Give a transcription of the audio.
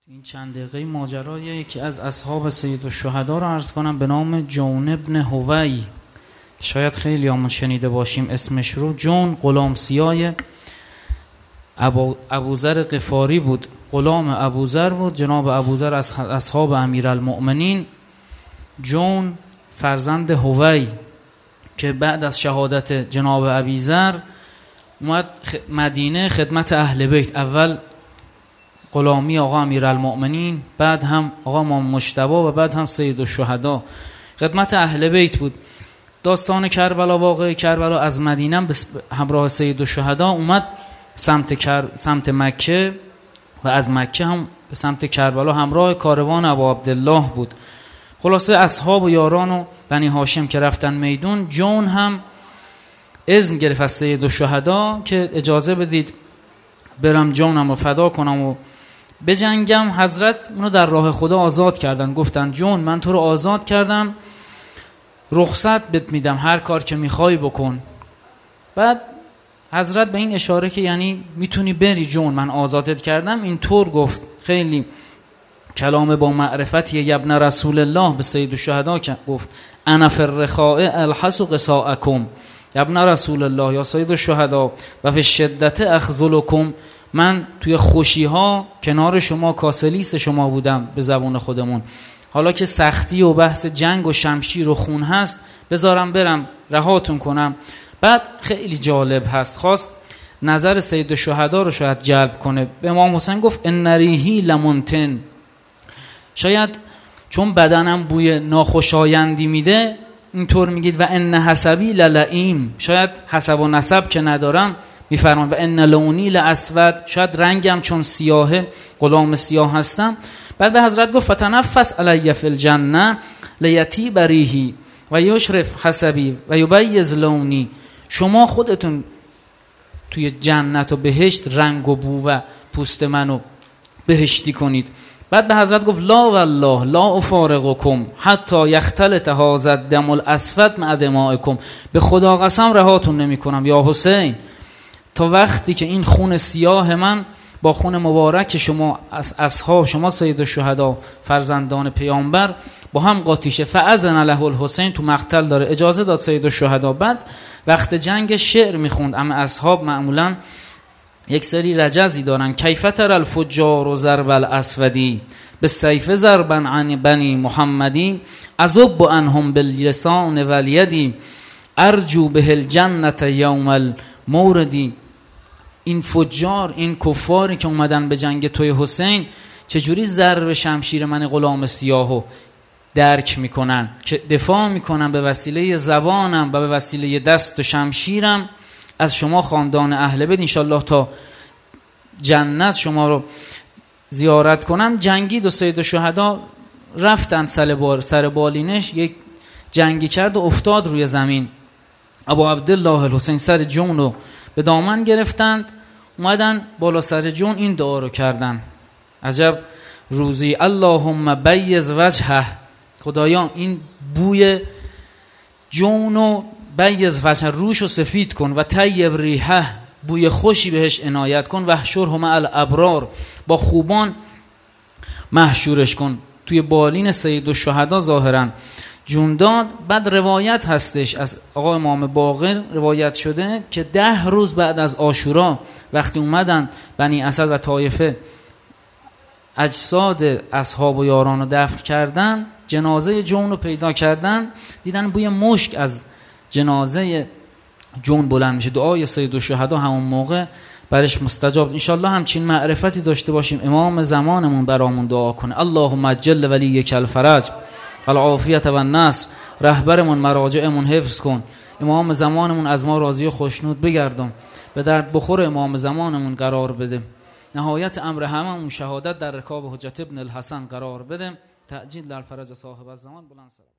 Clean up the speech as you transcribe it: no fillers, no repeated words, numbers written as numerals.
این چند دقیقه ماجرای یکی از اصحاب سیدالشهدا رو عرض کنم به نام جون بن هوی. شاید خیلی همون شنیده باشیم اسمش رو. جون غلام سیای ابوذر غفاری بود، غلام ابوذر بود. جناب ابوذر از اصحاب امیرالمؤمنین. جون فرزند هوی که بعد از شهادت جناب ابیذر اومد مدینه خدمت اهل بیت. اول غلامی آقا امیرالمؤمنین، بعد هم آقا امام مجتبی و بعد هم سیدالشهدا خدمت اهل بیت بود. داستان کربلا، واقعه کربلا، از مدینه به همراه سیدالشهدا اومد سمت مکه و از مکه هم به سمت کربلا همراه کاروان ابو عبدالله بود. خلاصه اصحاب و یاران و بنی هاشم که رفتن میدون، جون هم اذن گرفت از سیدالشهدا که اجازه بدید برم جونم رو فدا کنم و بجنگم. حضرت اونو در راه خدا آزاد کردن، گفتن جون من تو رو آزاد کردم، رخصت بهت میدم، هر کار که میخوای بکن. بعد حضرت به این اشاره که یعنی میتونی بری جون، من آزادت کردم، اینطور گفت. خیلی کلام با معرفتیه. یبن رسول الله به سیدالشهدا گفت انا فی الرخاء الحس قصاءکم، یبن رسول الله یا سیدالشهدا و فی الشدة اخذلکم، من توی خوشی ها کنار شما کاسلیس شما بودم به زبون خودمون. حالا که سختی و بحث جنگ و شمشیر و خون هست بذارم برم رهاتون کنم. بعد خیلی جالب هست، خواست نظر سیدالشهدا رو شاید جلب کنه. به امام حسین گفت ان ریحی لمنتن، شاید چون بدنم بوی ناخوشایندی میده اینطور میگید. و ان حسبی للئیم، شاید حسب و نسب که ندارم میفرمان. و ان لونی لاسود، شاید رنگم چون سیاهه، غلام سیاه هستم. بعد به حضرت گفت فتنفس علی فی الجنه لیطیب ریحی و یشرف حسبی و یبیض لونی، شما خودتون توی جنت و بهشت رنگ و بو و پوست منو بهشتی کنید. بعد به حضرت گفت لا والله لا افارقکم حتی یختلط هذا الدم الاسود مع دمائکم، به خدا قسم رهاتون نمی کنم یا حسین تا وقتی که این خون سیاه من با خون مبارک شما اصحاب شما سیدالشهدا فرزندان پیامبر با هم قاطی شه. فاذن له الحسین، تو مقتل داره اجازه داد سیدالشهدا. بعد وقت جنگ شعر میخوند. اما اصحاب معمولا یک سری رجزی دارن. کیف تر الفجار و ضرب الاسودی به سیف ضربا عن بنی محمدی اذب عنهم باللسان والیدی ارجو به الجنه یوم الموردی. این فجار، این کفاری که اومدن به جنگ توی حسین چجوری ضرب شمشیر من غلام سیاهو درک میکنن که دفاع میکنن به وسیله زبانم و به وسیله دست و شمشیرم از شما خاندان اهل بیت، انشالله تا جنت شما رو زیارت کنم. جنگید و سیدالشهدا رفتن سر بالینش یک جنگی کرد و افتاد روی زمین. ابو عبدالله الحسین سر جون رو به دامن گرفتند، اومدن بالا سر جون این دعا رو کردن. عجب روزی، اللهم بیض وجهه، خدایا این بوی جون و بیض وجهه، روش رو سفید کن، و طیب ریحه، بوی خوشی بهش عنایت کن، و احشره مع الابرار، با خوبان محشورش کن. توی بالین سیدالشهدا ظاهرا جون داد. بعد روایت هستش از آقا امام باقر روایت شده که 10 روز بعد از عاشورا وقتی اومدن بنی اسد و طایفه اجساد اصحاب و یاران رو دفن کردن، جنازه جون رو پیدا کردن، دیدن بوی مشک از جنازه جون بلند میشه. دعای سیدالشهدا همون موقع برش مستجاب. انشالله همچین معرفتی داشته باشیم، امام زمانمون برامون دعا کنه. اللهم عجل ولیک الفرج العافیت و النصر، رهبرمون مراجعمون حفظ کن، امام زمانمون از ما راضی و خوشنود بگردم، به درد بخور امام زمانمون قرار بده، نهایت امر هممون شهادت در رکاب حجت ابن الحسن قرار بده، تعجیل در فرج صاحب الزمان بلند سر.